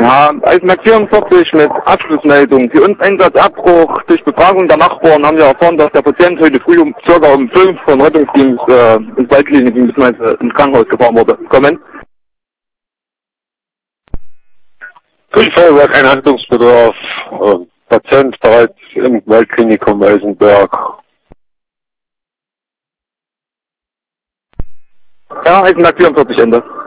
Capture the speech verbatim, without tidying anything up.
Ja, Eisenberg vierundvierzig mit Abschlussmeldung. Für uns Einsatzabbruch. Durch Befragung der Nachbarn haben wir erfahren, dass der Patient heute früh um circa um fünf von Rettungsdienst äh, ins Waldklinik bzw. ins Krankenhaus gefahren wurde. Kommen? Durchfall war kein Handlungsbedarf. Äh, Patient bereits im Waldklinikum Eisenberg. Ja, Eisenberg vierundvierzig Ende.